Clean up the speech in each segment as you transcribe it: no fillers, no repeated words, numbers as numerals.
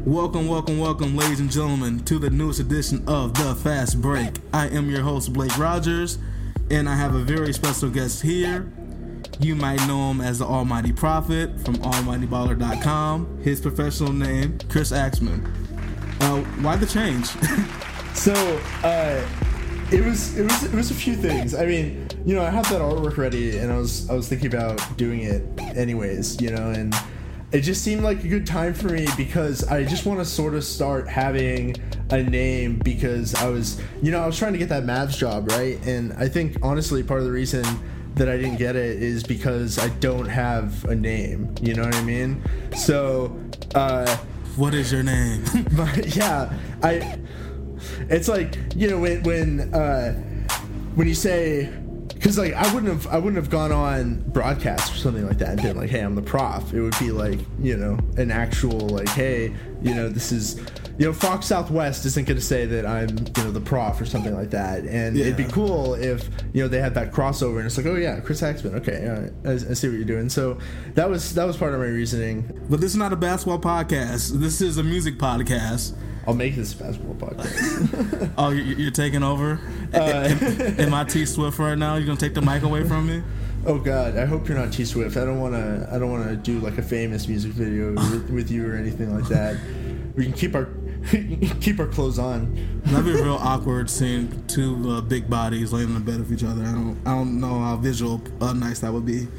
Welcome, ladies and gentlemen, to the newest edition of The Fast Break. I am your host, Blake Rogers, and I have a very special guest here. You might know him as the Almighty Prophet from AlmightyBaller.com. His professional name, Chris Axman. Why the change? So, it was a few things. I mean, you know, I have that artwork ready, and I was thinking about doing it anyways, you know, and it just seemed like a good time for me because I just want to sort of start having a name because I was trying to get that Mavs job, right? And I think honestly part of the reason that I didn't get it is because I don't have a name, you know what I mean? So, what is your name? Yeah, it's like, you know, when you say, because like I wouldn't have gone on broadcast or something like that and been like, hey, I'm the prof. It would be like, you know, an actual like, hey, you know, this is, you know, Fox Southwest isn't going to say that I'm, you know, the prof or something like that. And It'd be cool if, you know, they had that crossover and it's like, oh yeah, Chris Axman. Okay, I see what you're doing. So that was part of my reasoning. But this is not a basketball podcast. This is a music podcast. I'll make this a basketball podcast. Oh, you're taking over? Am I T Swift right now? You're gonna take the mic away from me? Oh God, I hope you're not T Swift. I don't wanna do like a famous music video with you or anything like that. We can keep our clothes on. That'd be real awkward seeing two big bodies laying in the bed with each other. I don't know how visual nice that would be.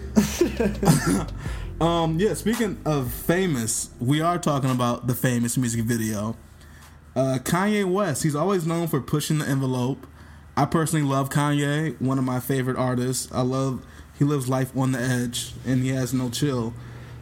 Speaking of famous, we are talking about the famous music video. Kanye West, he's always known for pushing the envelope. I personally love Kanye, one of my favorite artists. He lives life on the edge, and he has no chill.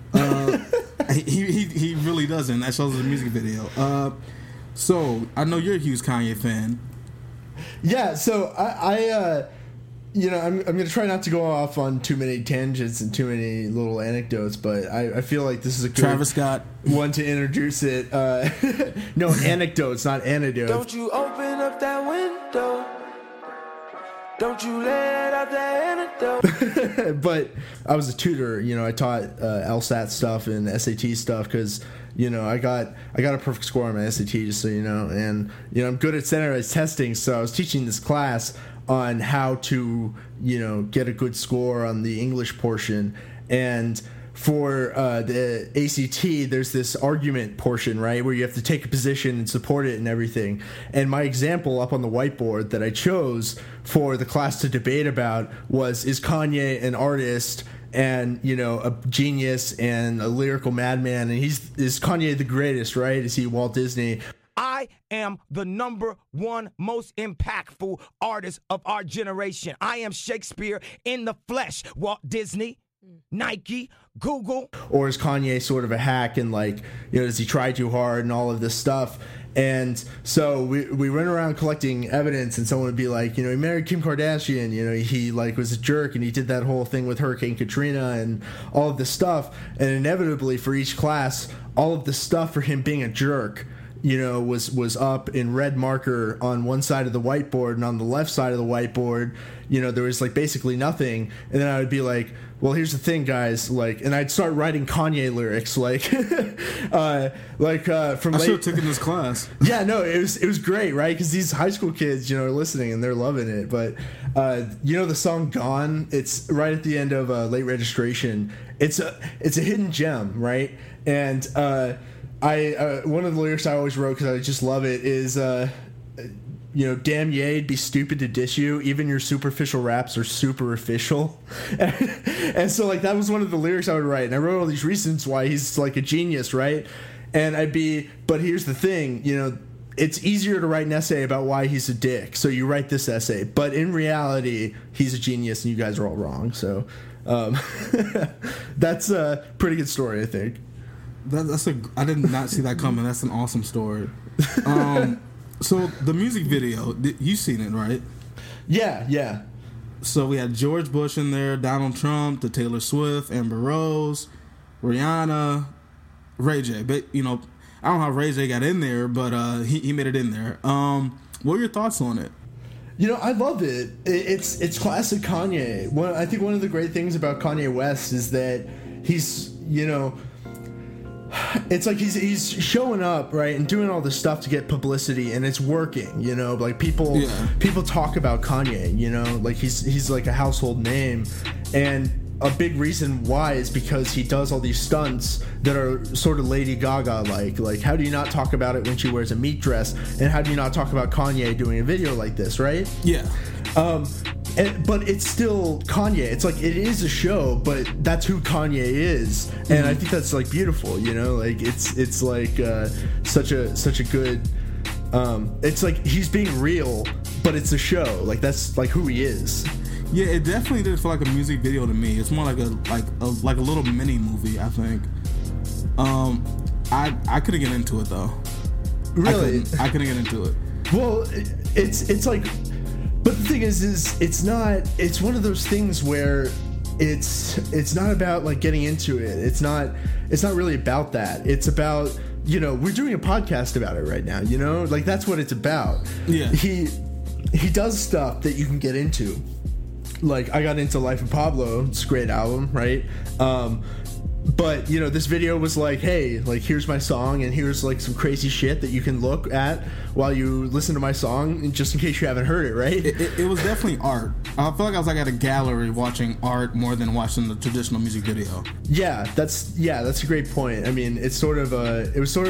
He really doesn't. That shows in the music video. So, I know you're a huge Kanye fan. Yeah, so I you know, I'm going to try not to go off on too many tangents and too many little anecdotes, but I feel like this is a good Travis Scott one to introduce it. No, anecdotes, not anecdotes. Don't you open up that window. Don't you let out that anecdote. But I was a tutor, you know, I taught LSAT stuff and SAT stuff because, you know, I got a perfect score on my SAT, just so you know, and, you know, I'm good at standardized testing, so I was teaching this class on how to, you know, get a good score on the English portion. And for the ACT, there's this argument portion, right, where you have to take a position and support it and everything. And my example up on the whiteboard that I chose for the class to debate about was, is Kanye an artist and, you know, a genius and a lyrical madman? And is Kanye the greatest, right? Is he Walt Disney? I am the number one most impactful artist of our generation. I am Shakespeare in the flesh. Walt Disney, Nike, Google. Or is Kanye sort of a hack and, like, you know, does he try too hard and all of this stuff? And so we went around collecting evidence, and someone would be like, you know, he married Kim Kardashian, you know, he like was a jerk, and he did that whole thing with Hurricane Katrina and all of this stuff. And inevitably for each class, all of the stuff for him being a jerk, you know, was up in red marker on one side of the whiteboard, and on the left side of the whiteboard, you know, there was like basically nothing. And then I would be like, well, here's the thing, guys, like, and I'd start writing Kanye lyrics, like, from. I should have taken this class. Yeah, no, it was great, right? Because these high school kids, you know, are listening and they're loving it. But you know, the song "Gone," it's right at the end of Late Registration. It's a hidden gem, right? And one of the lyrics I always wrote, because I just love it, is you know, damn yeah, it'd be stupid to diss you. Even your superficial raps are super official. And so, like, that was one of the lyrics I would write. And I wrote all these reasons why he's, like, a genius, right? And but here's the thing, you know, it's easier to write an essay about why he's a dick. So you write this essay. But in reality, he's a genius and you guys are all wrong. So that's a pretty good story, I think. I did not see that coming. That's an awesome story. So the music video, you seen it, right? Yeah. So we had George Bush in there, Donald Trump, the Taylor Swift, Amber Rose, Rihanna, Ray J. But, you know, I don't know how Ray J got in there, but he made it in there. What are your thoughts on it? You know, I love it. It's classic Kanye. I think one of the great things about Kanye West is that he's, you know, it's like he's showing up, right, and doing all this stuff to get publicity, and it's working, you know, like people talk about Kanye, you know, like he's like a household name, and a big reason why is because he does all these stunts that are sort of Lady Gaga like how do you not talk about it when she wears a meat dress, and how do you not talk about Kanye doing a video like this, right? Yeah. But it's still Kanye. It's like it is a show, but that's who Kanye is, and I think that's like beautiful, you know. Like it's like such a good. It's like he's being real, but it's a show. Like that's like who he is. Yeah, it definitely did feel like a music video to me. It's more like a little mini movie, I think. I couldn't get into it though. Really, I couldn't get into it. Well, it's like. But the thing is it's not. It's one of those things where it's not about like getting into it. It's not really about that. It's about, you know, we're doing a podcast about it right now. You know, like that's what it's about. Yeah. He does stuff that you can get into. Like I got into Life of Pablo. It's a great album, right? But, you know, this video was like, hey, like, here's my song, and here's, like, some crazy shit that you can look at while you listen to my song, just in case you haven't heard it, right? It was definitely art. I feel like I was, like, at a gallery watching art more than watching the traditional music video. Yeah, that's a great point. I mean, it's sort of a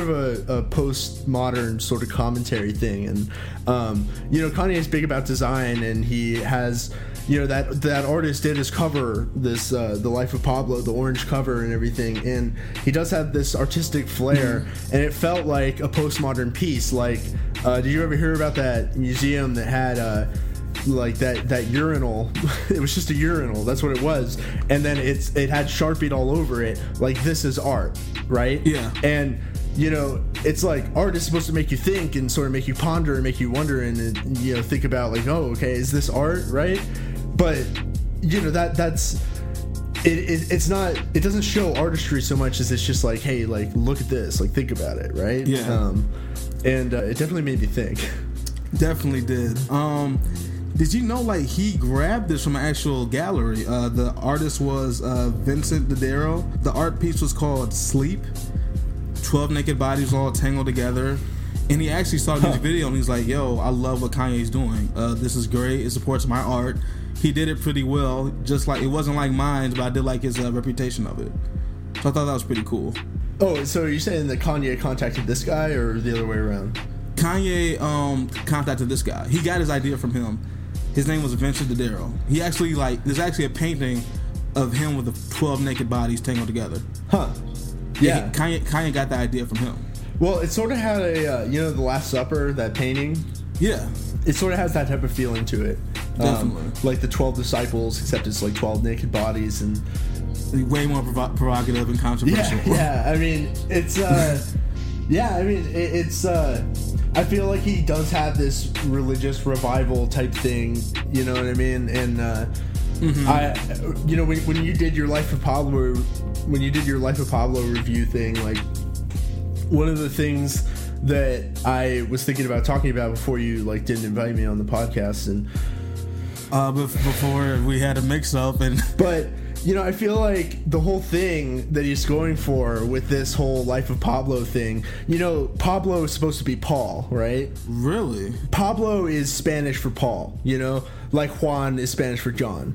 postmodern sort of commentary thing. And, you know, Kanye is big about design, and he has... You know, that artist did his cover, this The Life of Pablo, the orange cover and everything, and he does have this artistic flair, and it felt like a postmodern piece. Like, did you ever hear about that museum that had like that urinal? It was just a urinal, that's what it was, and then it had Sharpied all over it, like, this is art, right? Yeah. And you know, it's like art is supposed to make you think and sort of make you ponder and make you wonder and you know, think about like, oh, okay, is this art, right? But you know, that's it. It's not. It doesn't show artistry so much as it's just like, hey, like look at this, like think about it, right? Yeah. And it definitely made me think. Definitely did. Did you know, like, he grabbed this from an actual gallery? The artist was Vincent Dodaro. The art piece was called Sleep. 12 naked bodies all tangled together. And he actually saw the music video and he's like, yo, I love what Kanye's doing. This is great. It supports my art. He did it pretty well. Just like, it wasn't like mine, but I did like his reputation of it. So I thought that was pretty cool. Oh, so are you saying that Kanye contacted this guy or the other way around? Kanye contacted this guy. He got his idea from him. His name was Vincent Dodaro. He actually, like, there's actually a painting of him with the 12 naked bodies tangled together. Huh. Yeah. Kanye got the idea from him. Well, it sort of had a, you know, The Last Supper, that painting? Yeah. It sort of has that type of feeling to it. Definitely. Like the 12 disciples, except it's like 12 naked bodies and... Way more provocative and controversial. Yeah, I mean, it's... it's... I feel like he does have this religious revival type thing, you know what I mean? And, you know, when you did your Life of Pablo... When you did your Life of Pablo review thing, like, one of the things that I was thinking about talking about before you, like, didn't invite me on the podcast, and... before we had a mix-up, and... But, you know, I feel like the whole thing that he's going for with this whole Life of Pablo thing, you know, Pablo is supposed to be Paul, right? Really? Pablo is Spanish for Paul, you know? Like Juan is Spanish for John.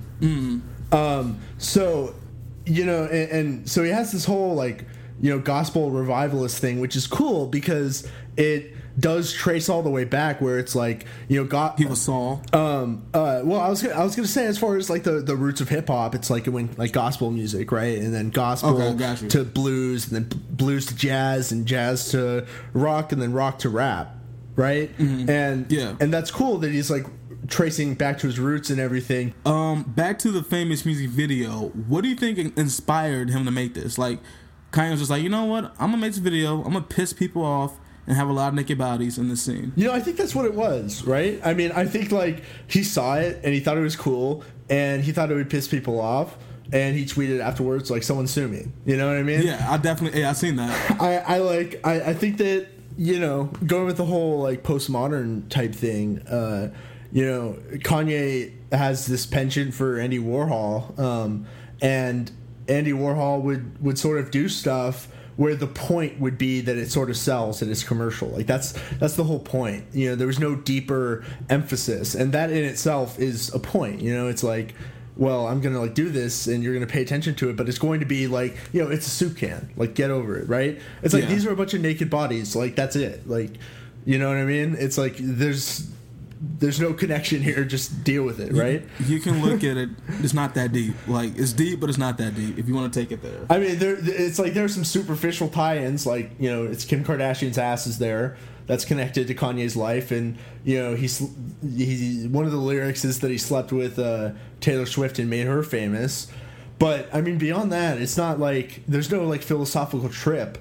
So... You know, and so he has this whole, like, you know, gospel revivalist thing, which is cool because it does trace all the way back where it's like, you know, God. He was Saul. Well, I was gonna say, as far as like the roots of hip hop, it's like when like gospel music, right, and then gospel to blues, and then blues to jazz, and jazz to rock, and then rock to rap, right? And that's cool that he's like tracing back to his roots and everything. Back to the famous music video, what do you think inspired him to make this? Like, Kanye was just like, you know what, I'm gonna make this video, I'm gonna piss people off and have a lot of naked bodies in this scene. You know, I think that's what it was, right? I mean, I think, like, he saw it and he thought it was cool and he thought it would piss people off, and he tweeted afterwards, like, someone sue me. You know what I mean? Yeah, I seen that. I think that, you know, going with the whole, like, postmodern type thing, you know, Kanye has this penchant for Andy Warhol, and Andy Warhol would sort of do stuff where the point would be that it sort of sells and it's commercial. Like that's the whole point. You know, there was no deeper emphasis, and that in itself is a point. You know, it's like, well, I'm gonna like do this, and you're gonna pay attention to it, but it's going to be like, you know, it's a soup can. Like, get over it, right? It's like these are a bunch of naked bodies. Like, that's it. Like, you know what I mean? It's like there's no connection here. Just deal with it, right? You can look at it. It's not that deep. Like, it's deep, but it's not that deep. If you want to take it there, I mean, it's like there's some superficial tie-ins. Like, you know, it's Kim Kardashian's ass is there. That's connected to Kanye's life, and you know he one of the lyrics is that he slept with Taylor Swift and made her famous. But I mean, beyond that, it's not like there's no like philosophical trip.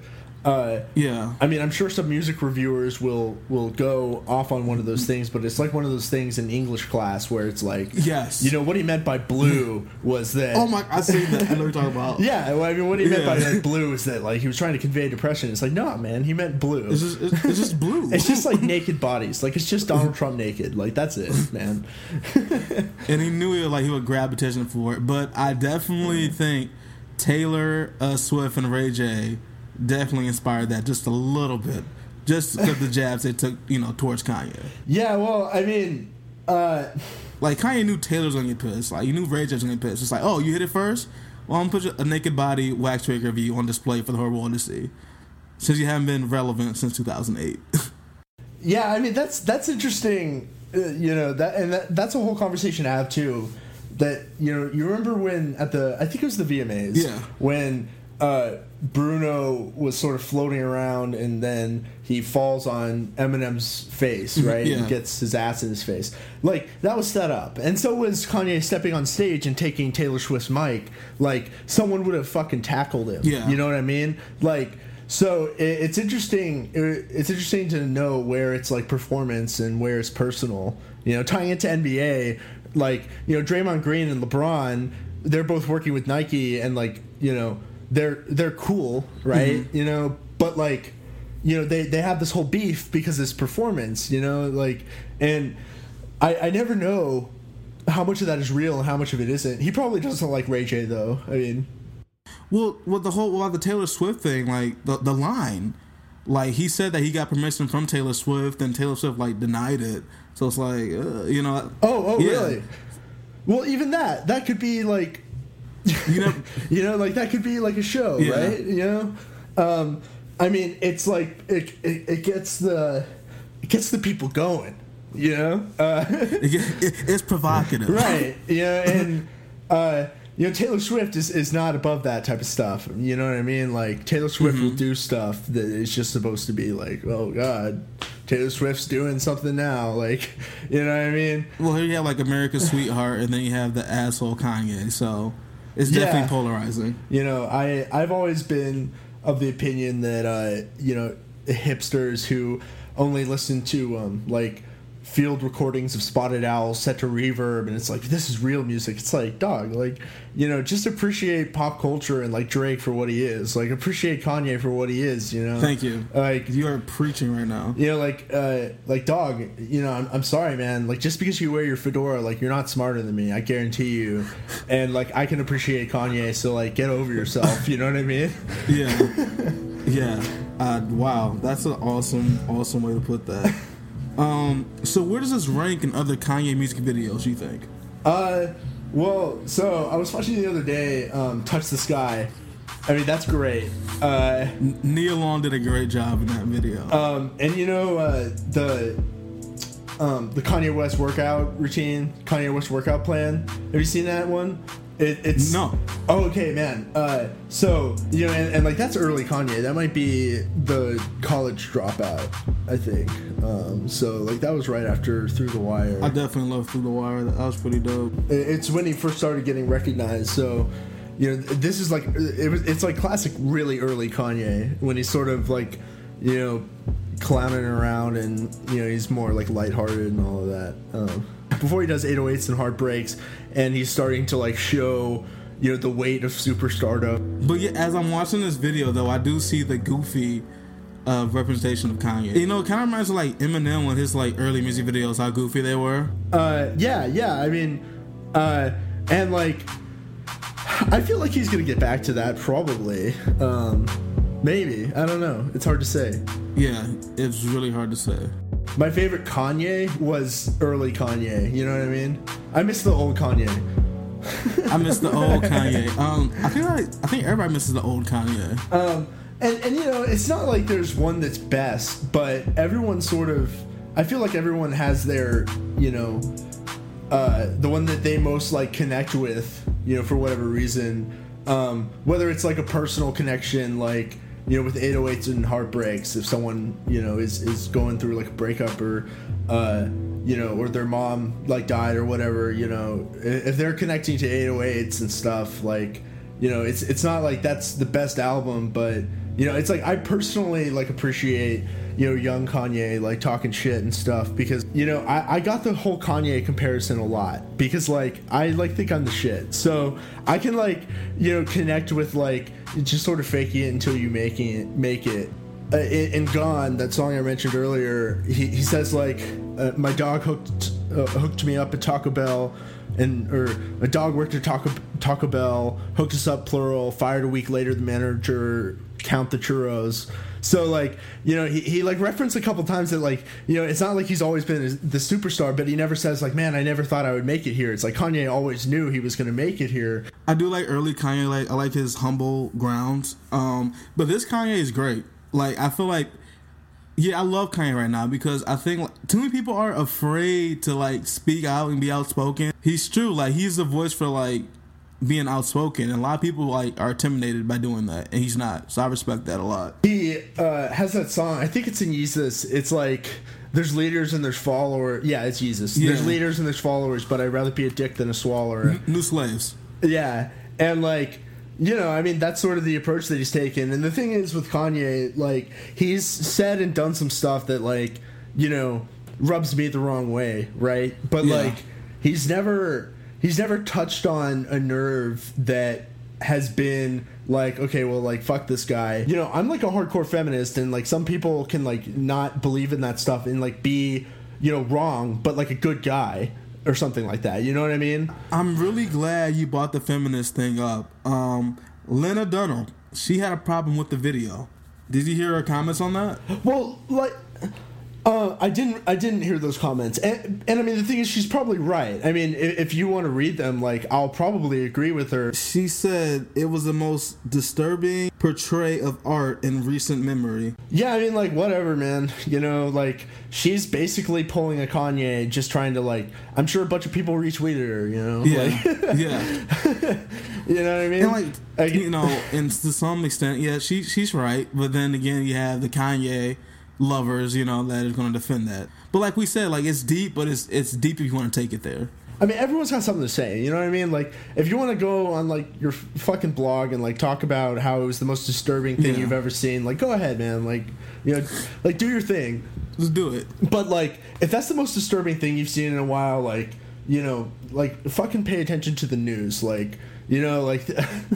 I mean, I'm sure some music reviewers will go off on one of those things, but it's like one of those things in English class where it's like, yes, you know, what he meant by blue was that. Oh my, I see that. I know what you're talking about. Yeah, well, I mean, what he meant by like blue is that like he was trying to convey depression. It's like, no, man, he meant blue. It's just blue. It's just like naked bodies. Like, it's just Donald Trump naked. Like, that's it, man. And he knew he would grab attention for it. But I definitely think Taylor Swift and Ray J definitely inspired that just a little bit, just because the jabs they took, you know, towards Kanye. Yeah, well, I mean, like Kanye knew Taylor was gonna get pissed. Like, he knew Ray J was gonna get pissed. It's like, oh, you hit it first? Well, I'm gonna put a naked body wax figure of you on display for the whole world to see, since you haven't been relevant since 2008. Yeah, I mean, that's interesting. You know, that's a whole conversation to have too. That, you know, you remember when I think it was the VMAs, when Bruno was sort of floating around and then he falls on Eminem's face, right? And gets his ass in his face. Like, that was set up. And so was Kanye stepping on stage and taking Taylor Swift's mic. Like, someone would have fucking tackled him. Yeah. You know what I mean? Like, so it's interesting. It's interesting to know where it's like performance and where it's personal. You know, tying it to NBA, like, you know, Draymond Green and LeBron, they're both working with Nike, and like, you know, they're cool, right? Mm-hmm. You know, but like, you know, they have this whole beef because of this performance, you know, like, and I never know how much of that is real and how much of it isn't. He probably doesn't like Ray J though. I mean, well, the Taylor Swift thing, like the line, like he said that he got permission from Taylor Swift, and Taylor Swift like denied it. So it's like, you know. Oh, really? Well, even that could be like, you know, you know, like that could be like a show, right? You know, I mean, it's like it gets the people going, you know. It's provocative, right? Yeah, and you know, Taylor Swift is not above that type of stuff. You know what I mean? Like, Taylor Swift will do stuff that is just supposed to be like, oh God, Taylor Swift's doing something now. Like, you know what I mean? Well, here you have like America's Sweetheart, and then you have the asshole Kanye. So it's definitely polarizing. You know, I've always been of the opinion that you know, hipsters who only listen to like field recordings of Spotted Owl set to reverb, and it's like, this is real music. It's like, dog, like, you know, just appreciate pop culture and like Drake for what he is. Like, appreciate Kanye for what he is, you know. Thank you. Like, you are preaching right now. You know, like dog, you know, I'm sorry, man. Like, just because you wear your fedora, like, you're not smarter than me, I guarantee you. And like, I can appreciate Kanye, so like, get over yourself. You know what I mean? Yeah. Wow, that's an awesome way to put that. So where does this rank in other Kanye music videos, you think? Well, so I was watching the other day, Touch the Sky. I mean, that's great. Nia Long did a great job in that video. And you know, the Kanye West workout routine, Kanye West workout plan. Have you seen that one? It's no. Oh, okay, man. So, you know, and like, that's early Kanye. That might be the College Dropout, I think. So like, that was right after Through the Wire. I definitely love Through the Wire. That was pretty dope. It's when he first started getting recognized. So, you know, this is like, it's like classic really early Kanye, when he's sort of like, you know, clowning around, and you know, he's more like lighthearted and all of that. Before he does 808s and Heartbreaks, and he's starting to like show, you know, the weight of superstardom. But yeah, as I'm watching this video though, I do see the goofy representation of Kanye. You know, it kind of reminds me of like Eminem with his like early music videos, how goofy they were. Yeah. I mean, and like, I feel like he's gonna get back to that probably. Maybe. I don't know. It's hard to say. Yeah, it's really hard to say. My favorite Kanye was early Kanye. You know what I mean? I miss the old Kanye. I miss the old Kanye. I think everybody misses the old Kanye. And you know, it's not like there's one that's best, but everyone sort of, I feel like everyone has their, you know, the one that they most like connect with, you know, for whatever reason. Whether it's like a personal connection, like, you know, with 808s and Heartbreaks, if someone, you know, is going through like a breakup or, you know, or their mom like died or whatever, you know, if they're connecting to 808s and stuff, like, you know, it's not like that's the best album, but, you know, it's like I personally like appreciate, you know, young Kanye like talking shit and stuff because, you know, I got the whole Kanye comparison a lot because like I like think I'm the shit, so I can like, you know, connect with like just sort of faking it until you make it. In Gone, that song I mentioned earlier, he says like my dog hooked me up at Taco Bell, or a dog worked at Taco Bell, hooked us up plural, fired a week later the manager, count the churros. So like, you know, he like referenced a couple times that like, you know, it's not like he's always been the superstar, but he never says like, man, I never thought I would make it here. It's like Kanye always knew he was going to make it here. I do like early Kanye. Like I like his humble grounds. But this Kanye is great. Like I feel like, yeah, I love Kanye right now because I think like, too many people are afraid to like speak out and be outspoken. He's true. Like he's the voice for like being outspoken, and a lot of people like are intimidated by doing that, and he's not. So I respect that a lot. He has that song. I think it's in Jesus. It's like there's leaders and there's followers. Yeah, it's Jesus. Yeah. There's leaders and there's followers, but I'd rather be a dick than a swallower. New slaves. Yeah, and like, you know, I mean, that's sort of the approach that he's taken. And the thing is with Kanye, like, he's said and done some stuff that, like, you know, rubs me the wrong way, right? But, yeah, like, he's never touched on a nerve that has been like, okay, well, like, fuck this guy. You know, I'm, like, a hardcore feminist, and, like, some people can, like, not believe in that stuff and, like, be, you know, wrong, but, like, a good guy. Or something like that, you know what I mean? I'm really glad you brought the feminist thing up. Lena Dunham, she had a problem with the video. Did you hear her comments on that? Well, like, I didn't hear those comments, and I mean the thing is, she's probably right. I mean, if you want to read them, like, I'll probably agree with her. She said it was the most disturbing portray of art in recent memory. Yeah, I mean, like, whatever, man. You know, like, she's basically pulling a Kanye, just trying to, like, I'm sure a bunch of people retweeted her. You know, yeah, like, yeah. You know what I mean? And like, you know, and to some extent, yeah, she's right. But then again, you have the Kanye lovers, you know, that is going to defend that. But like we said, like, it's deep, but it's deep if you want to take it there. I mean, everyone's got something to say, you know what I mean? Like, if you want to go on, like, your fucking blog and, like, talk about how it was the most disturbing thing you've ever seen, like, go ahead, man. Like, you know, like, do your thing. Just do it. But, like, if that's the most disturbing thing you've seen in a while, like, you know, like, fucking pay attention to the news. Like, you know, like,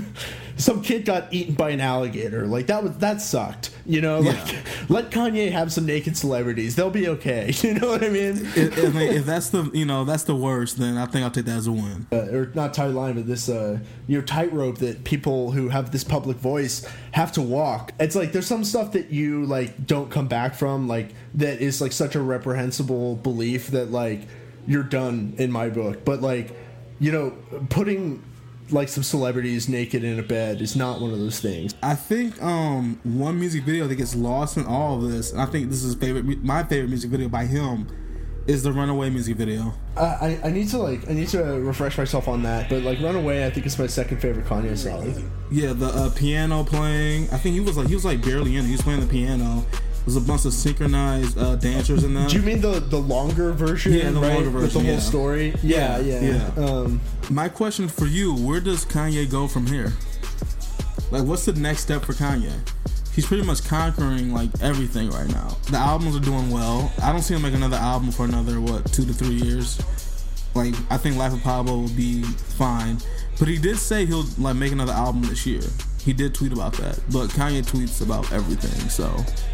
some kid got eaten by an alligator. Like, that sucked. You know, like, let Kanye have some naked celebrities. They'll be okay. You know what I mean? If that's the, you know, that's the worst, then I think I'll take that as a win. Or not tight line, but this, you know, tightrope that people who have this public voice have to walk. It's like there's some stuff that you, like, don't come back from, like, that is, like, such a reprehensible belief that, like, you're done in my book. But, like, you know, putting, like, some celebrities naked in a bed is not one of those things. I think one music video that gets lost in all of this, and I think this is my favorite music video by him, is the Runaway music video. I need to refresh myself on that, but, like, Runaway, I think is my second favorite Kanye song. Yeah, the piano playing. I think he was like barely in it. He was playing the piano. There's a bunch of synchronized dancers in that. Do you mean the longer version? Yeah, the longer version. With the whole story? Yeah. My question for you, where does Kanye go from here? Like, what's the next step for Kanye? He's pretty much conquering, like, everything right now. The albums are doing well. I don't see him make another album for another, 2 to 3 years. Like, I think Life of Pablo will be fine. But he did say he'll, like, make another album this year. He did tweet about that. But Kanye tweets about everything, so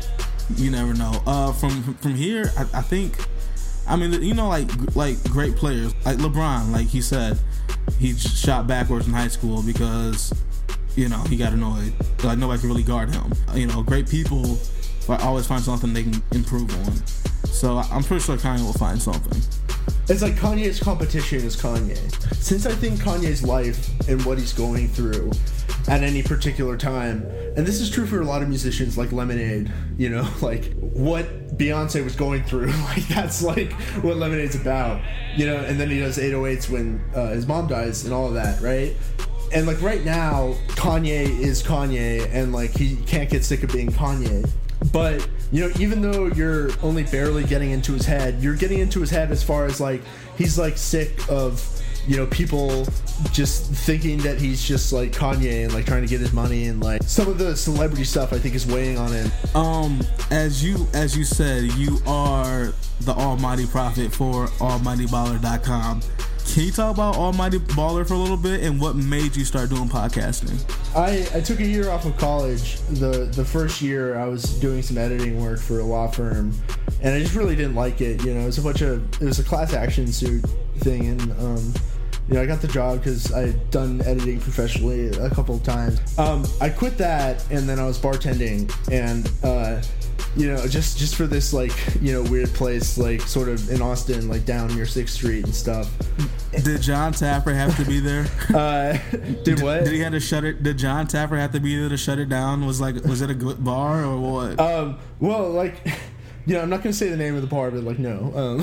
you never know. From here, I think, I mean, you know, like great players like LeBron, like he said, he shot backwards in high school because you know, he got annoyed. Like, nobody can really guard him. You know, great people always find something they can improve on. So I'm pretty sure Kanye will find something. It's like Kanye's competition is Kanye. Since I think Kanye's life and what he's going through at any particular time, and this is true for a lot of musicians like Lemonade, you know, like what Beyonce was going through, like that's like what Lemonade's about, you know, and then he does 808s when his mom dies and all of that, right? And like right now, Kanye is Kanye, and like he can't get sick of being Kanye. But, you know, even though you're only barely getting into his head, you're getting into his head as far as like he's like sick of, you know, people just thinking that he's just like Kanye and like trying to get his money, and like some of the celebrity stuff I think is weighing on him. As you said, you are the almighty prophet for almightyballer.com. Can you talk about Almighty Baller for a little bit and what made you start doing podcasting? I took a year off of college. The first year I was doing some editing work for a law firm, and I just really didn't like it. You know, it was a class action suit thing, and you know, I got the job because I had done editing professionally a couple of times. I quit that, and then I was bartending, and you know, just for this, like, you know, weird place, like, sort of in Austin, like, down near 6th Street and stuff. Did John Taffer have to be there? Did what? Did he have to shut it? Did John Taffer have to be there to shut it down? Was it a good bar or what? Well, like, you know, I'm not going to say the name of the bar, but, like, no.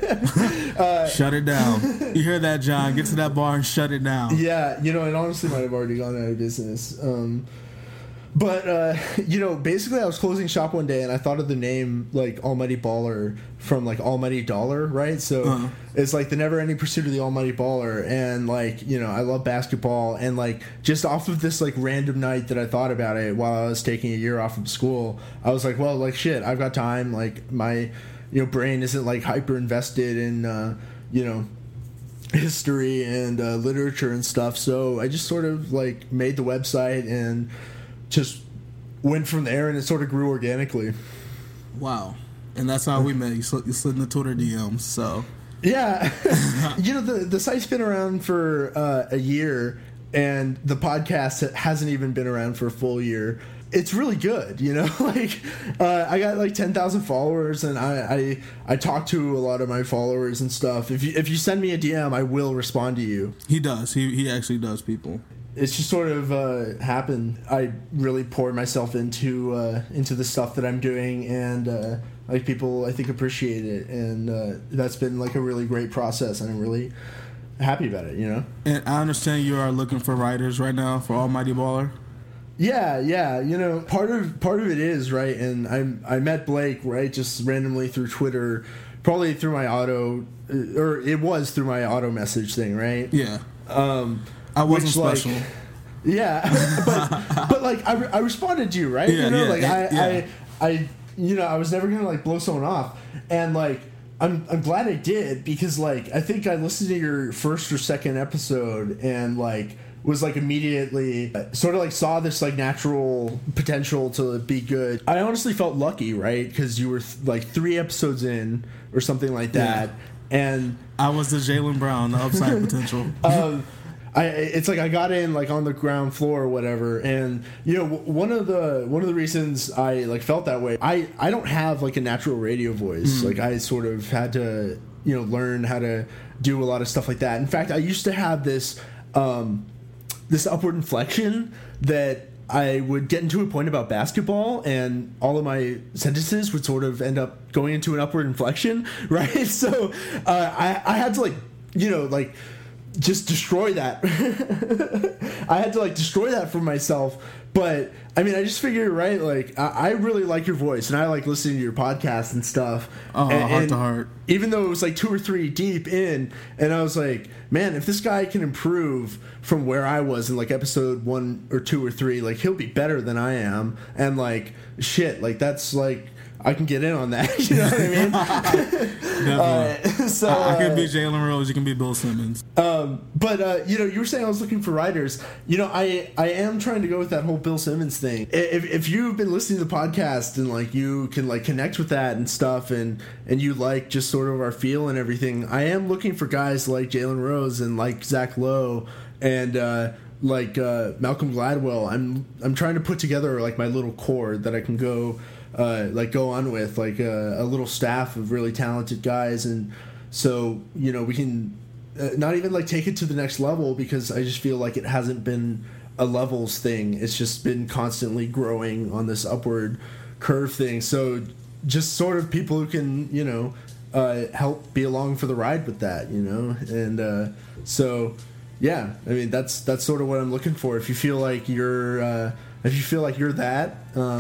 Shut it down. You hear that, John? Get to that bar and shut it down. Yeah, you know, it honestly might have already gone out of business. But, you know, basically I was closing shop one day and I thought of the name, like, Almighty Baller from, like, Almighty Dollar, right? So it's, like, the never-ending pursuit of the Almighty Baller. And, like, you know, I love basketball. And, like, just off of this, like, random night that I thought about it while I was taking a year off from school, I was like, well, like, shit, I've got time. Like, my, you know, brain isn't, like, hyper-invested in, you know, history and literature and stuff. So I just sort of, like, made the website and just went from there, and it sort of grew organically. Wow. And that's how we met. You slid in the Twitter DMs, so. Yeah. You know, the site's been around for a year, and the podcast hasn't even been around for a full year. It's really good, you know? Like, I got, like, 10,000 followers, and I talk to a lot of my followers and stuff. If you send me a DM, I will respond to you. He does. He actually does, people. It's just sort of happened. I really poured myself into the stuff that I'm doing, and like, people, I think, appreciate it, and that's been, like, a really great process, and I'm really happy about it, you know? And I understand you are looking for writers right now for Almighty Baller. Yeah, you know, part of it is, right, and I met Blake, right, just randomly through Twitter, probably through my auto, or it was through my auto message thing, right? Yeah. I wasn't special. Like, yeah, but like I responded to you, right? Yeah, you know, yeah, I you know, I was never gonna, like, blow someone off, and, like, I'm glad I did, because, like, I think I listened to your first or second episode and, like, was, like, immediately sort of, like, saw this, like, natural potential to be good. I honestly felt lucky, right? Because you were like 3 episodes in or something like that, and I was the Jaylen Brown, the upside potential. It's like I got in, like, on the ground floor or whatever, and, you know, one of the reasons I, like, felt that way, I don't have, like, a natural radio voice. Like, I sort of had to, you know, learn how to do a lot of stuff like that. In fact, I used to have this this upward inflection that I would get into a point about basketball, and all of my sentences would sort of end up going into an upward inflection, right? So I had to, like, you know, like, just destroy that. I had to, like, destroy that for myself. But I mean, I just figured, right, like, I really like your voice, and I like listening to your podcast and stuff. Oh, heart to heart. Even though it was like 2 or 3 deep in, and I was like, man, if this guy can improve from where I was in, like, episode 1 or 2 or 3, like, he'll be better than I am. And, like, shit, like, that's, like, I can get in on that. You know what I mean? Definitely. So I can be Jalen Rose. You can be Bill Simmons. But you know, you were saying I was looking for writers. You know, I am trying to go with that whole Bill Simmons thing. If you've been listening to the podcast and, like, you can, like, connect with that and stuff, and you like just sort of our feel and everything, I am looking for guys like Jalen Rose and like Zach Lowe and Malcolm Gladwell, I'm trying to put together like my little core that I can go on with, like a little staff of really talented guys, and so we can not even like take it to the next level, because I just feel like it hasn't been a levels thing. It's just been constantly growing on this upward curve thing. So just sort of people who can help be along for the ride with that, and so. Yeah, I mean that's sort of what I'm looking for. If you feel like you're that,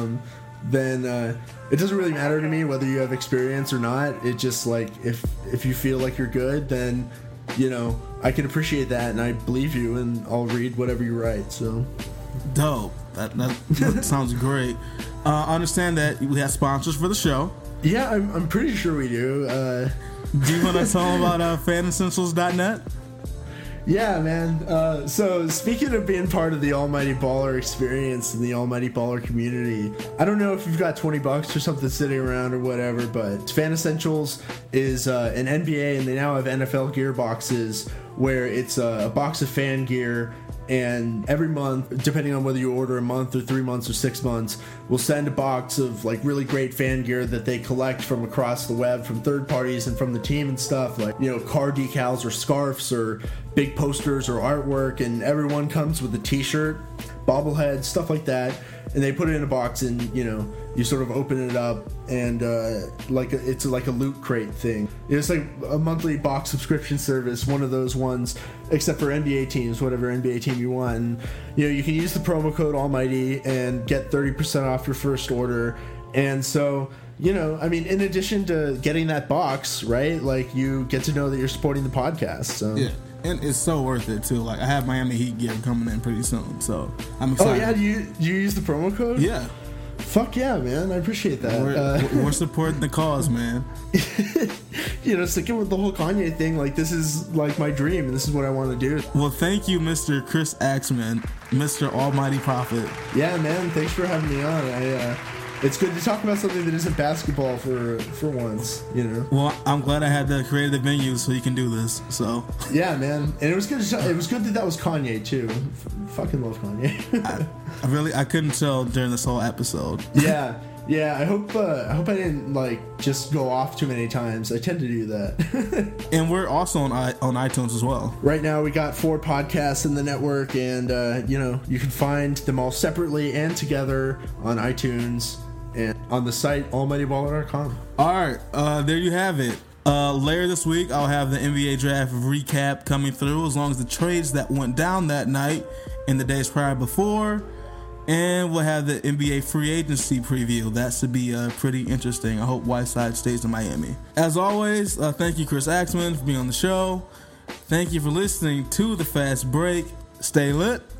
then it doesn't really matter to me whether you have experience or not. It just like if you feel like you're good, then I can appreciate that, and I believe you, and I'll read whatever you write. So dope. That sounds great. I understand that we have sponsors for the show. Yeah, I'm pretty sure we do. Do you want to tell them about fanessentials.net? Yeah, man. So speaking of being part of the Almighty Baller experience and the Almighty Baller community, I don't know if you've got $20 or something sitting around or whatever, but Fan Essentials is an NBA, and they now have NFL gear boxes where it's a box of fan gear. And every month, depending on whether you order a month or 3 months or 6 months, we'll send a box of like really great fan gear that they collect from across the web, from third parties and from the team and stuff, like car decals or scarves or big posters or artwork, and everyone comes with a t-shirt, bobblehead, stuff like that, and they put it in a box, and you sort of open it up, and it's like a loot crate thing. It's like a monthly box subscription service, one of those ones, except for NBA teams, whatever NBA team you want. And you can use the promo code Almighty and get 30% off your first order. And so I mean, in addition to getting that box, right, like you get to know that you're supporting the podcast. So yeah. And it's so worth it too. Like I have Miami Heat gear coming in pretty soon, so I'm excited. Oh yeah, do you use the promo code? Yeah. Fuck yeah, man! I appreciate that. We're supporting the cause, man. Sticking with the whole Kanye thing, like this is like my dream, and this is what I want to do. Well, thank you, Mr. Chris Axman, Mr. Almighty Prophet. Yeah, man. Thanks for having me on. It's good to talk about something that isn't basketball for once, Well, I'm glad I had the creative venue so you can do this. So yeah, man, and it was good. It was good that was Kanye too. Fucking love Kanye. I couldn't tell during this whole episode. Yeah. I hope I didn't just go off too many times. I tend to do that. And we're also on iTunes as well. Right now we got 4 podcasts in the network, and you can find them all separately and together on iTunes and on the site almightyballer.com. All right, there you have it. Later this week, I'll have the NBA draft recap coming through, as long as the trades that went down that night and the days prior before. And we'll have the NBA free agency preview. That should be pretty interesting. I hope Whiteside stays in Miami. As always, thank you, Chris Axman, for being on the show. Thank you for listening to The Fast Break. Stay lit.